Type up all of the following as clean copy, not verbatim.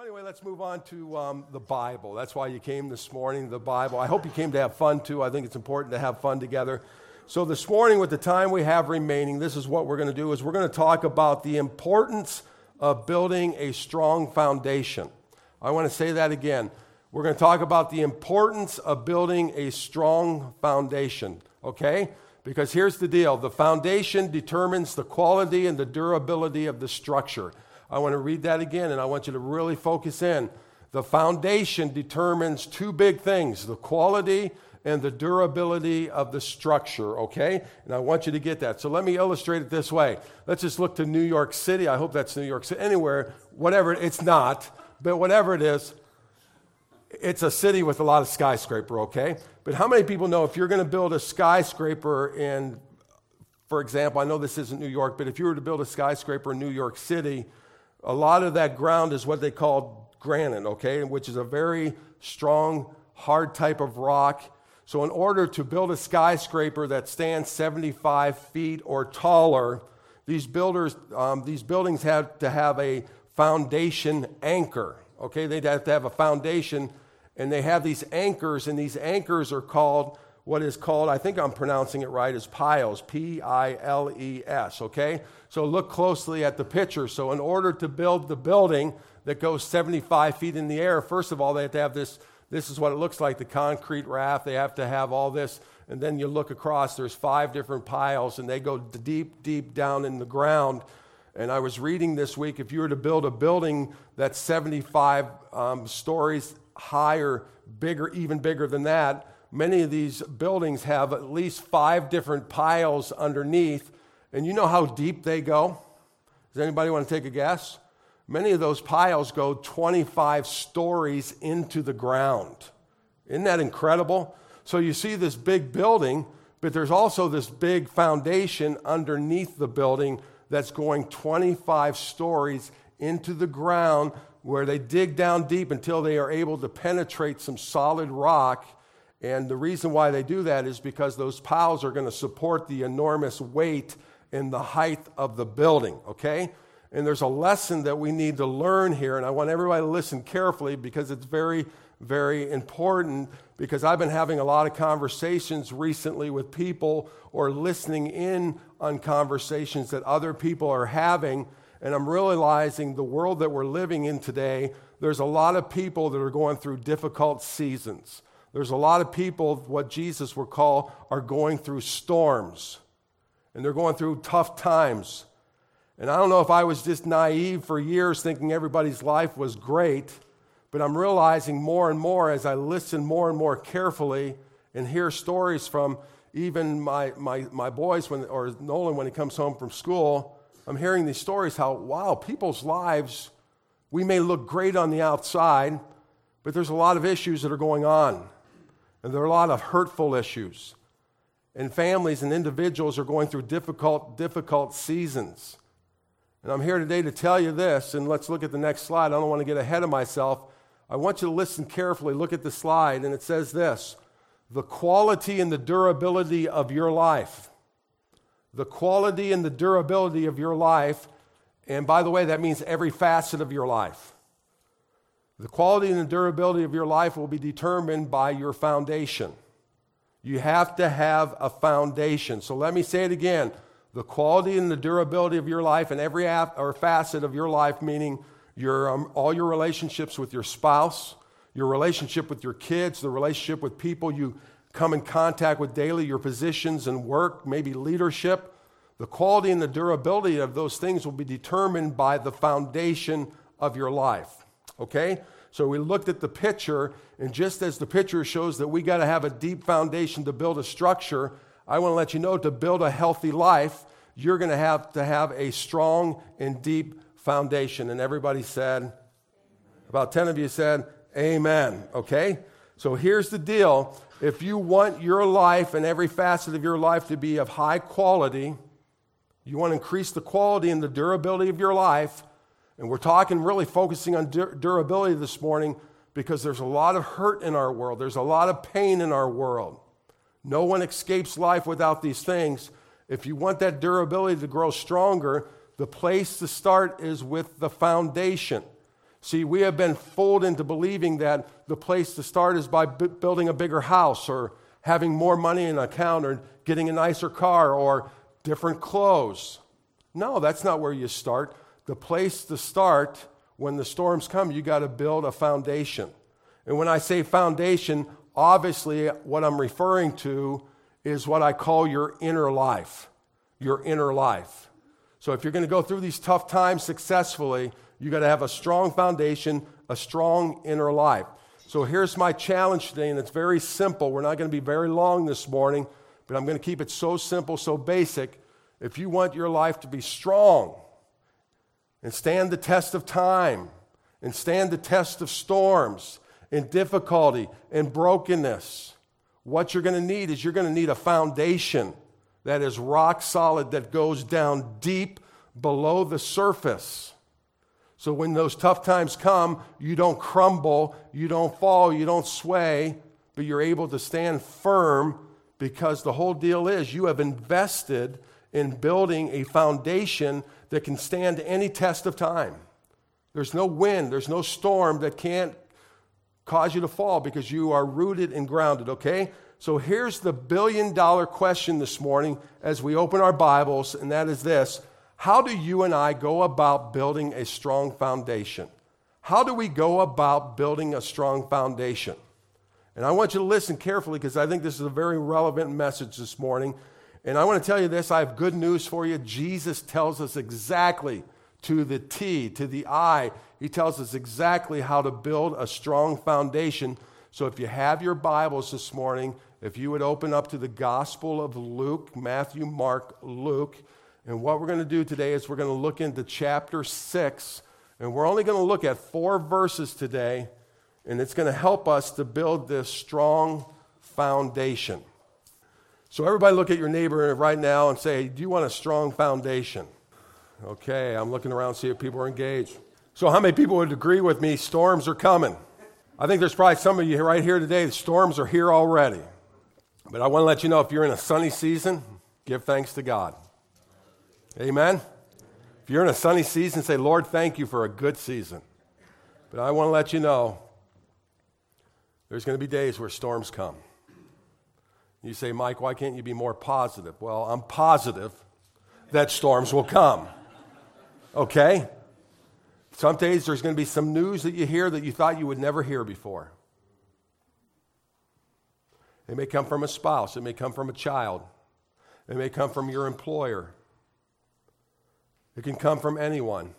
anyway, let's move on to the Bible. That's why you came this morning, the Bible. I hope you came to have fun, too. I think it's important to have fun together. So this morning, with the time we have remaining, this is what we're going to do, is we're going to talk about the importance of building a strong foundation. I want to say that again. We're going to talk about the importance of building a strong foundation, okay? Because here's the deal. The foundation determines the quality and the durability of the structure. I want to read that again, and I want you to really focus in. The foundation determines two big things, the quality and the durability of the structure, okay? And I want you to get that. So let me illustrate it this way. Let's just look to New York City. I hope that's New York City. Anywhere, whatever, it's not, but whatever it is, it's a city with a lot of skyscraper, okay? But how many people know if you're going to build a skyscraper in, for example, I know this isn't New York, but if you were to build a skyscraper in New York City, a lot of that ground is what they call granite, okay, which is a very strong, hard type of rock. So in order to build a skyscraper that stands 75 feet or taller, these buildings have to have a foundation anchor, okay? They'd have to have a foundation, and they have these anchors, and these anchors are called, what is called, I think I'm pronouncing it right, is piles, P-I-L-E-S, okay? So look closely at the picture. So in order to build the building that goes 75 feet in the air, first of all, they have to have this is what it looks like, the concrete raft. They have to have all this, and then you look across, there's 5 different piles, and they go deep, deep down in the ground. And I was reading this week, if you were to build a building that's 75 stories high or bigger, even bigger than that, many of these buildings have at least 5 different piles underneath. And you know how deep they go? Does anybody want to take a guess? Many of those piles go 25 stories into the ground. Isn't that incredible? So you see this big building, but there's also this big foundation underneath the building that's going 25 stories into the ground, where they dig down deep until they are able to penetrate some solid rock. And the reason why they do that is because those piles are going to support the enormous weight and the height of the building, okay? And there's a lesson that we need to learn here, and I want everybody to listen carefully because it's very, very important, because I've been having a lot of conversations recently with people or listening in on conversations that other people are having, and I'm realizing the world that we're living in today, there's a lot of people that are going through difficult seasons. There's a lot of people, what Jesus would call, are going through storms, and they're going through tough times. And I don't know if I was just naive for years thinking everybody's life was great, but I'm realizing more and more as I listen more and more carefully and hear stories from even my boys, or Nolan when he comes home from school, I'm hearing these stories how, wow, people's lives, we may look great on the outside, but there's a lot of issues that are going on. And there are a lot of hurtful issues. And families and individuals are going through difficult seasons. And I'm here today to tell you this, and let's look at the next slide. I don't want to get ahead of myself. I want you to listen carefully. Look at the slide, and it says this: the quality and the durability of your life. The quality and the durability of your life, and by the way, that means every facet of your life. The quality and the durability of your life will be determined by your foundation. You have to have a foundation. So let me say it again. The quality and the durability of your life and every facet of your life, meaning all your relationships with your spouse, your relationship with your kids, the relationship with people you come in contact with daily, your positions and work, maybe leadership. The quality and the durability of those things will be determined by the foundation of your life. Okay? So we looked at the picture, and just as the picture shows that we got to have a deep foundation to build a structure, I want to let you know, to build a healthy life, you're going to have a strong and deep foundation. And everybody said, about 10 of you said, amen, okay? So here's the deal. If you want your life and every facet of your life to be of high quality, you want to increase the quality and the durability of your life, and we're talking really focusing on durability this morning because there's a lot of hurt in our world. There's a lot of pain in our world. No one escapes life without these things. If you want that durability to grow stronger, the place to start is with the foundation. See, we have been fooled into believing that the place to start is by building a bigger house or having more money in an account or getting a nicer car or different clothes. No, that's not where you start. The place to start, when the storms come, you got to build a foundation. And when I say foundation, obviously what I'm referring to is what I call your inner life. Your inner life. So if you're going to go through these tough times successfully, you got to have a strong foundation, a strong inner life. So here's my challenge today, and it's very simple. We're not going to be very long this morning, but I'm going to keep it so simple, so basic. If you want your life to be strong and stand the test of time and stand the test of storms and difficulty and brokenness, what you're going to need is you're going to need a foundation that is rock solid, that goes down deep below the surface. So when those tough times come, you don't crumble, you don't fall, you don't sway, but you're able to stand firm, because the whole deal is you have invested in building a foundation that can stand any test of time. There's no wind, there's no storm that can't cause you to fall, because you are rooted and grounded, okay? So here's the billion-dollar question this morning as we open our Bibles, and that is this: how do you and I go about building a strong foundation? How do we go about building a strong foundation? And I want you to listen carefully, because I think this is a very relevant message this morning. And I want to tell you this, I have good news for you. Jesus tells us exactly, to the T, to the I, he tells us exactly how to build a strong foundation. So if you have your Bibles this morning, if you would open up to the Gospel of Luke, Matthew, Mark, Luke. And what we're going to do today is we're going to look into chapter 6. And we're only going to look at 4 verses today. And it's going to help us to build this strong foundation. So everybody look at your neighbor right now and say, do you want a strong foundation? Okay, I'm looking around to see if people are engaged. So how many people would agree with me, storms are coming? I think there's probably some of you right here today, the storms are here already. But I want to let you know, if you're in a sunny season, give thanks to God. Amen? If you're in a sunny season, say, Lord, thank you for a good season. But I want to let you know, there's going to be days where storms come. You say, Mike, why can't you be more positive? Well, I'm positive that storms will come. Okay? Some days there's going to be some news that you hear that you thought you would never hear before. It may come from a spouse. It may come from a child. It may come from your employer. It can come from anyone.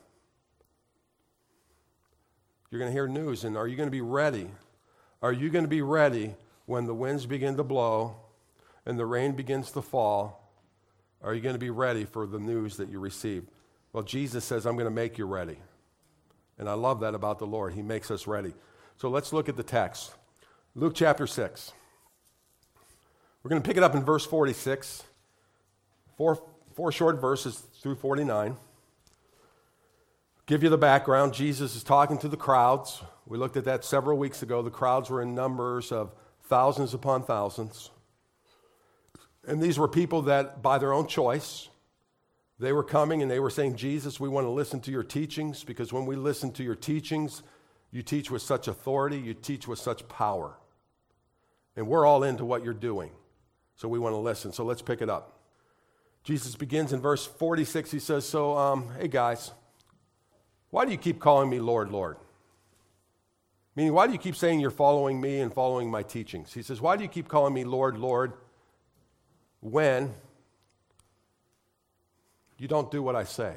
You're going to hear news, and are you going to be ready? Are you going to be ready when the winds begin to blow and the rain begins to fall? Are you going to be ready for the news that you receive? Well, Jesus says, I'm going to make you ready. And I love that about the Lord. He makes us ready. So let's look at the text. Luke chapter 6. We're going to pick it up in verse 46. Four short verses through 49. Give you the background. Jesus is talking to the crowds. We looked at that several weeks ago. The crowds were in numbers of thousands upon thousands. And these were people that, by their own choice, they were coming and they were saying, Jesus, we want to listen to your teachings, because when we listen to your teachings, you teach with such authority, you teach with such power. And we're all into what you're doing. So we want to listen. So let's pick it up. Jesus begins in verse 46. He says, hey guys, why do you keep calling me Lord, Lord? Meaning, why do you keep saying you're following me and following my teachings? He says, why do you keep calling me Lord, Lord, when you don't do what I say?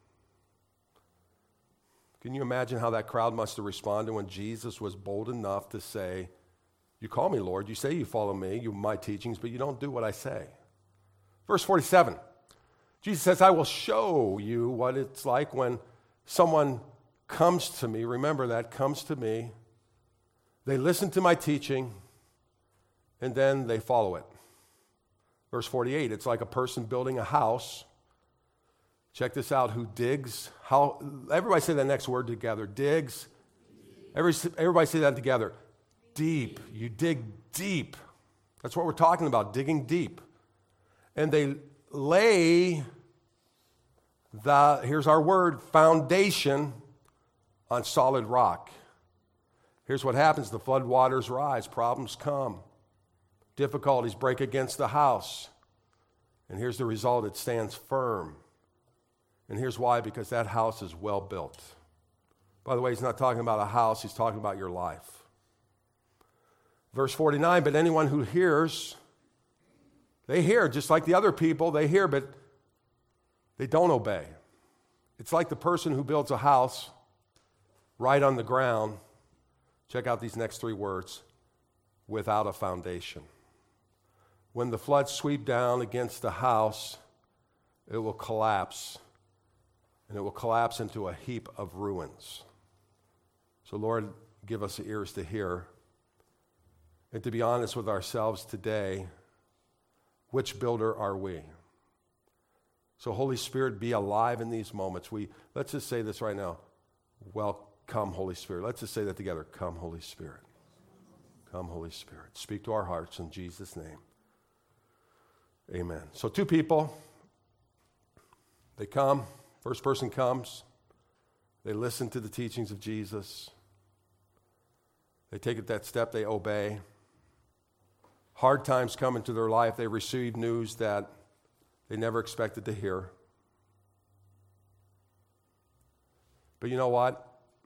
Can you imagine how that crowd must have responded when Jesus was bold enough to say, you call me Lord, you say you follow me, you my teachings, but you don't do what I say? Verse 47, Jesus says, I will show you what it's like when someone comes to me. Remember that, comes to me. They listen to my teaching, and then they follow it. Verse 48, it's like a person building a house. Check this out, who digs. Everybody say that next word together. Digs. Everybody say that together. Deep. You dig deep. That's what we're talking about, digging deep. And they lay here's our word, foundation on solid rock. Here's what happens. The flood waters rise. Problems come. Difficulties break against the house. And here's the result. It stands firm. And here's why. Because that house is well built. By the way, he's not talking about a house. He's talking about your life. Verse 49, but anyone who hears, they hear just like the other people. They hear, but they don't obey. It's like the person who builds a house right on the ground. Check out these next three words. Without a foundation. When the floods sweep down against the house, it will collapse. And it will collapse into a heap of ruins. So Lord, give us ears to hear. And to be honest with ourselves today, which builder are we? So Holy Spirit, be alive in these moments. Let's just say this right now. Come, Holy Spirit. Let's just say that together. Come, Holy Spirit. Come, Holy Spirit. Speak to our hearts in Jesus' name. Amen. So two people, they come. First person comes. They listen to the teachings of Jesus. They take that step. They obey. Hard times come into their life. They receive news that they never expected to hear. But you know what?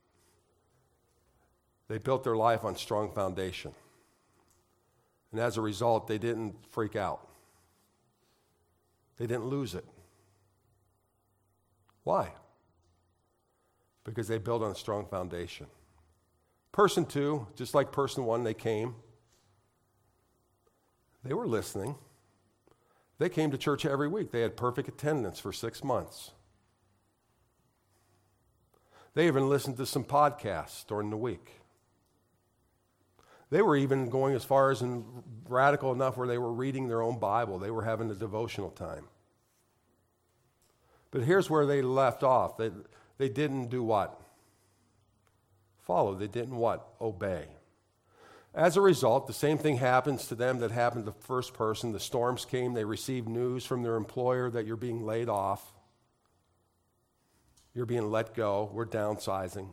They built their life on strong foundation. And as a result, they didn't freak out. They didn't lose it. Why? Because they built on a strong foundation. Person two, just like person one, they came. They were listening. They came to church every week. They had perfect attendance for 6 months. They even listened to some podcasts during the week. They were even going as far as radical enough where they were reading their own Bible. They were having a devotional time. But here's where they left off. They didn't do what? Follow. They didn't what? Obey. As a result, the same thing happens to them that happened to the first person. The storms came. They received news from their employer that you're being laid off. You're being let go. We're downsizing.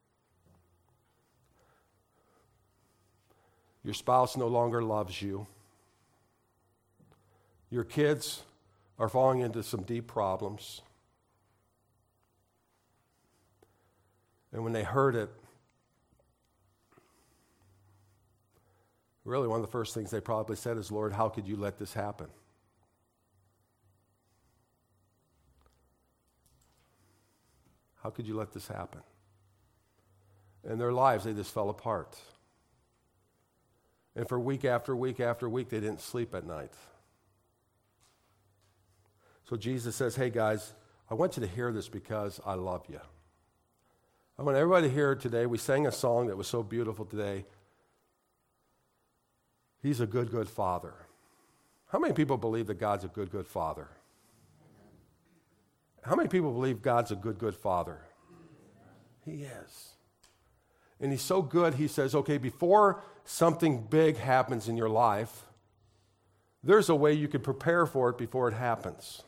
Your spouse no longer loves you. Your kids are falling into some deep problems. And when they heard it, really one of the first things they probably said is, Lord, how could you let this happen? How could you let this happen? In their lives, they just fell apart. And for week after week after week, they didn't sleep at night. So Jesus says, hey guys, I want you to hear this because I love you. I want everybody to hear today. We sang a song that was so beautiful today. He's a good, good father. How many people believe that God's a good, good father? How many people believe God's a good, good father? He is. And he's so good, he says, okay, before something big happens in your life, there's a way you can prepare for it before it happens.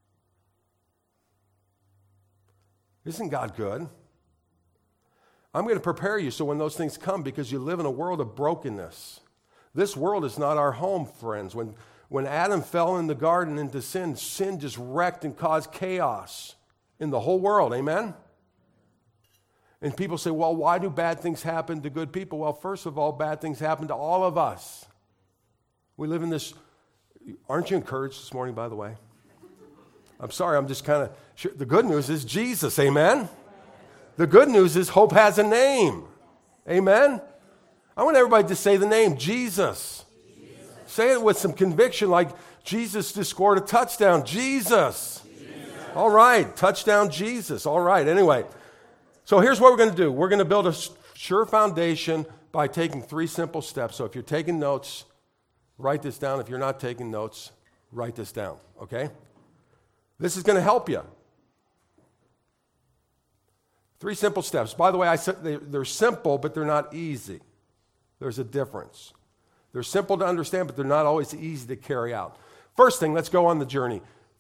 Isn't God good? I'm going to prepare you so when those things come, because you live in a world of brokenness. This world is not our home, friends. When Adam fell in the garden into sin, sin just wrecked and caused chaos in the whole world. Amen? And people say, well, why do bad things happen to good people? Well, first of all, bad things happen to all of us. We live in this. Aren't you encouraged this morning, by the way? I'm sorry, I'm just kind of sure. The good news is Jesus. Amen? The good news is hope has a name. Amen? I want everybody to say the name, Jesus. Say it with some conviction, like Jesus just scored a touchdown. Jesus. All right, touchdown Jesus. All right, anyway. So here's what we're going to do. We're going to build a sure foundation by taking 3 simple steps. So if you're taking notes, write this down. If you're not taking notes, write this down, okay? This is going to help you. 3 simple steps. By the way, I said they're simple, but they're not easy. There's a difference. They're simple to understand, but they're not always easy to carry out. First thing, let's go on the journey.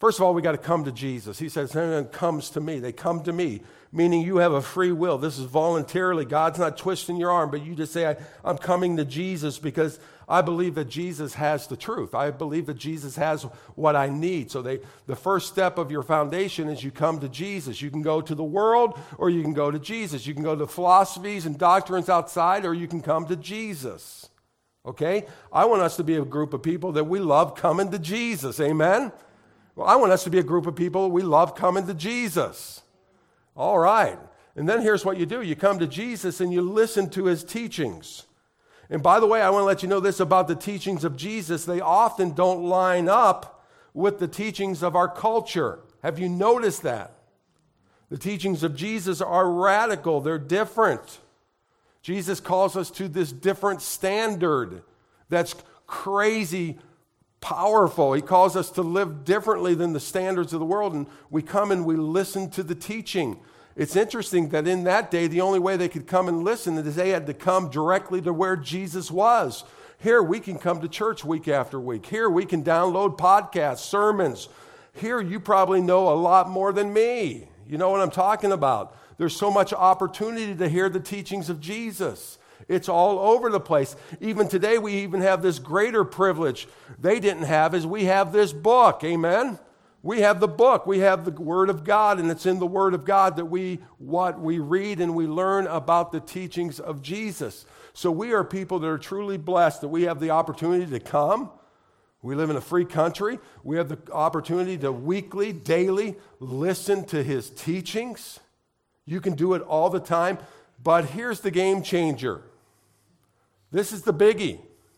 First of all, we got to come to Jesus. He says, anyone comes to me. They come to me, meaning you have a free will. This is voluntarily. God's not twisting your arm, but you just say, I'm coming to Jesus because I believe that Jesus has the truth. I believe that Jesus has what I need. So the first step of your foundation is you come to Jesus. You can go to the world or you can go to Jesus. You can go to philosophies and doctrines outside or you can come to Jesus. Okay? I want us to be a group of people that we love coming to Jesus. Amen? Well, I want us to be a group of people we love coming to Jesus. All right. And then here's what you do. You come to Jesus and you listen to his teachings. And by the way, I want to let you know this about the teachings of Jesus. They often don't line up with the teachings of our culture. Have you noticed that? The teachings of Jesus are radical. They're different. Jesus calls us to this different standard that's crazy powerful. He calls us to live differently than the standards of the world, and we come and we listen to the teaching. It's interesting that in that day, the only way they could come and listen is they had to come directly to where Jesus was. Here, we can come to church week after week. Here, we can download podcasts, sermons. Here, you probably know a lot more than me. You know what I'm talking about. There's so much opportunity to hear the teachings of Jesus. It's all over the place. Even today, we even have this greater privilege they didn't have is we have this book. Amen? We have the book. We have the Word of God, and it's in the Word of God that we read and we learn about the teachings of Jesus. So we are people that are truly blessed that we have the opportunity to come. We live in a free country. We have the opportunity to weekly, daily listen to his teachings. You can do it all the time. But here's the game changer. This is the biggie.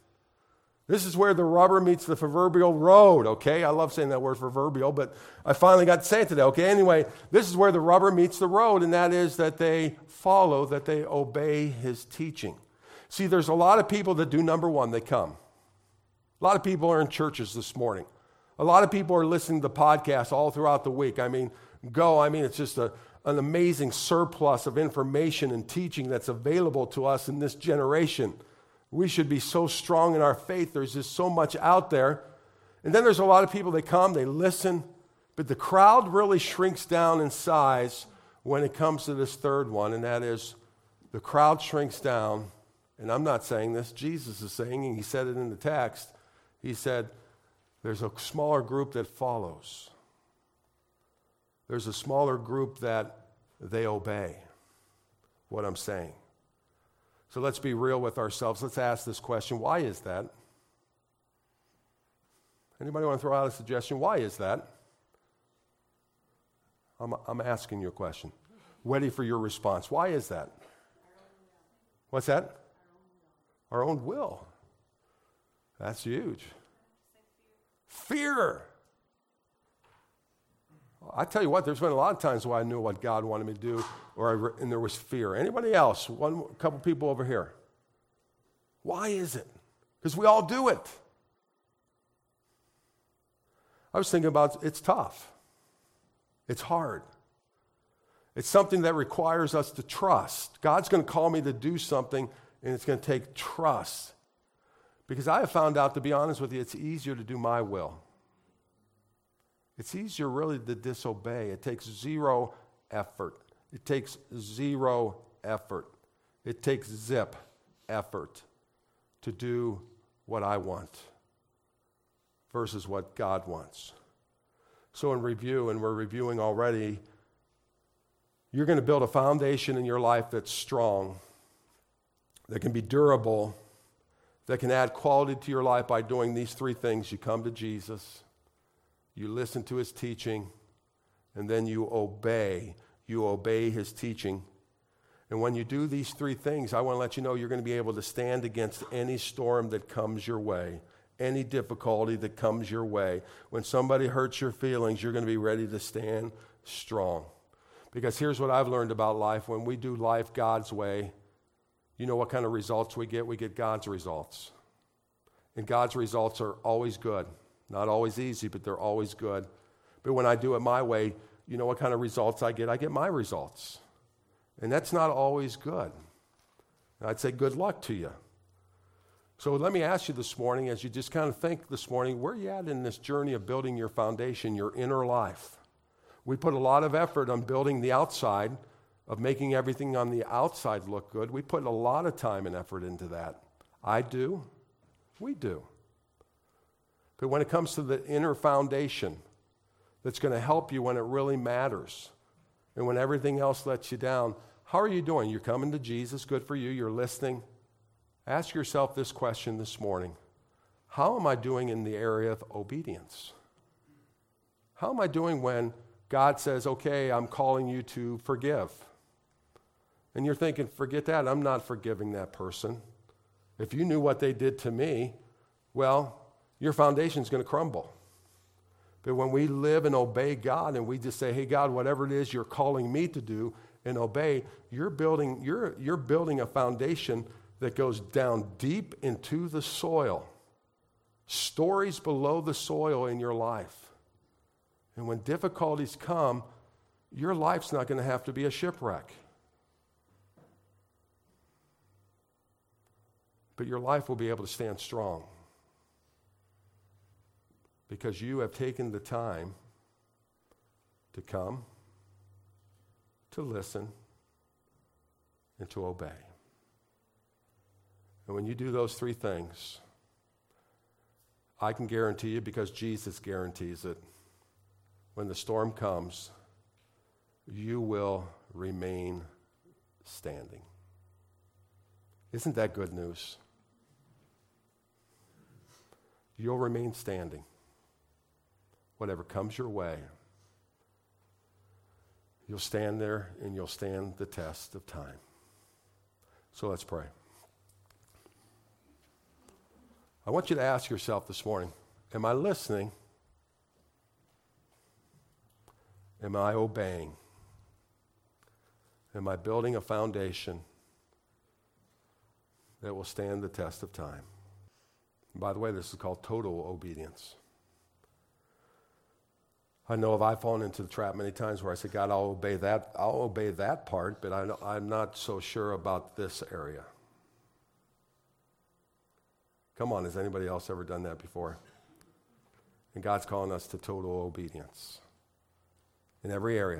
This is where the rubber meets the proverbial road, okay? I love saying that word proverbial, but I finally got to say it today, okay? Anyway, this is where the rubber meets the road, and that is that they follow, that they obey his teaching. See, there's a lot of people that do number one, they come. A lot of people are in churches this morning. A lot of people are listening to podcasts all throughout the week. It's just an amazing surplus of information and teaching that's available to us in this generation. We should be so strong in our faith. There's just so much out there. And then there's a lot of people that come, they listen, but the crowd really shrinks down in size when it comes to this third one, and that is the crowd shrinks down. And I'm not saying this, Jesus is saying, and he said it in the text. He said, there's a smaller group that follows. There's a smaller group that they obey what I'm saying. So let's be real with ourselves. Let's ask this question. Why is that? Anybody want to throw out a suggestion? Why is that? I'm asking you a question. Ready for your response. Why is that? What's that? Our own will. That's huge. Fear. I tell you what, there's been a lot of times where I knew what God wanted me to do, and there was fear. Anybody else? A couple people over here. Why is it? Because we all do it. I was thinking about it's tough. It's hard. It's something that requires us to trust. God's going to call me to do something, and it's going to take trust. Because I have found out, to be honest with you, it's easier to do my will. It's easier really to disobey. It takes zero effort. It takes zero effort. It takes zip effort to do what I want versus what God wants. So in review, and we're reviewing already, you're going to build a foundation in your life that's strong, that can be durable, that can add quality to your life by doing these three things. You come to Jesus, you listen to his teaching, and then you obey. You obey his teaching. And when you do these three things, I want to let you know you're going to be able to stand against any storm that comes your way, any difficulty that comes your way. When somebody hurts your feelings, you're going to be ready to stand strong. Because here's what I've learned about life. When we do life God's way, you know what kind of results we get? We get God's results. And God's results are always good. Not always easy, but they're always good. But when I do it my way, you know what kind of results I get? I get my results. And that's not always good. And I'd say good luck to you. So let me ask you this morning, as you just kind of think this morning, where are you at in this journey of building your foundation, your inner life? We put a lot of effort on building the outside, of making everything on the outside look good. We put a lot of time and effort into that. I do. We do. But when it comes to the inner foundation that's going to help you when it really matters and when everything else lets you down, how are you doing? You're coming to Jesus, good for you, you're listening. Ask yourself this question this morning. How am I doing in the area of obedience? How am I doing when God says, okay, I'm calling you to forgive? And you're thinking, forget that, I'm not forgiving that person. If you knew what they did to me, well, your foundation's going to crumble. But when we live and obey God and we just say, hey, God, whatever it is you're calling me to do and obey, you're building a foundation that goes down deep into the soil, stories below the soil in your life. And when difficulties come, your life's not going to have to be a shipwreck. But your life will be able to stand strong because you have taken the time to come, to listen, and to obey. And when you do those three things, I can guarantee you, because Jesus guarantees it, when the storm comes, you will remain standing. Isn't that good news? You'll remain standing. Whatever comes your way, you'll stand there and you'll stand the test of time. So let's pray. I want you to ask yourself this morning, am I listening? Am I obeying? Am I building a foundation that will stand the test of time? And by the way, this is called total obedience. I know if I've fallen into the trap many times where I say, God, I'll obey that part, but I'm not so sure about this area. Come on, has anybody else ever done that before? And God's calling us to total obedience in every area.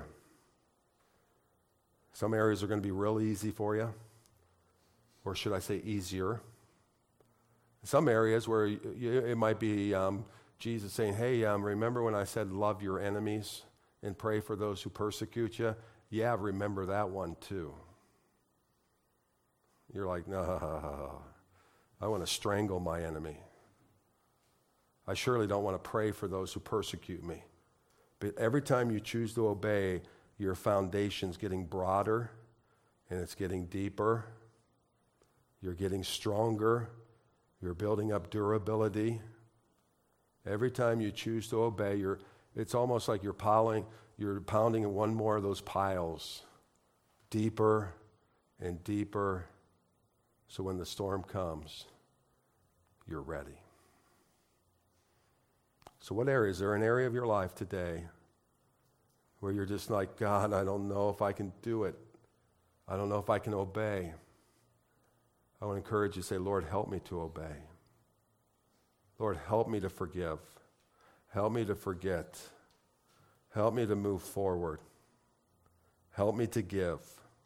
Some areas are going to be real easy for you, or should I say easier. Some areas where it might be Jesus saying, hey, remember when I said love your enemies and pray for those who persecute you? Yeah, remember that one too. You're like, no, I want to strangle my enemy. I surely don't want to pray for those who persecute me. But every time you choose to obey, your foundation's getting broader and it's getting deeper. You're getting stronger. You're building up durability. Every time you choose to obey, it's almost like you're pounding in one more of those piles, deeper and deeper, so when the storm comes, you're ready. So what area? Is there an area of your life today where you're just like, God, I don't know if I can do it. I don't know if I can obey. I want to encourage you to say, Lord, help me to obey. Lord, help me to forgive. Help me to forget. Help me to move forward. Help me to give.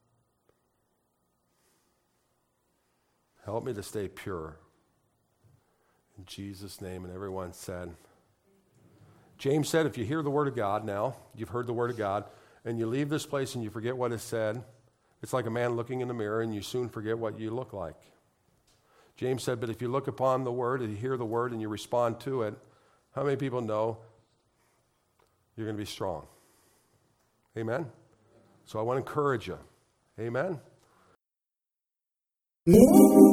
Help me to stay pure. In Jesus' name, and everyone said. James said, if you hear the word of God now, you've heard the word of God, and you leave this place and you forget what is said, it's like a man looking in the mirror and you soon forget what you look like. James said, but if you look upon the word and you hear the word and you respond to it, how many people know you're going to be strong? Amen? So I want to encourage you. Amen?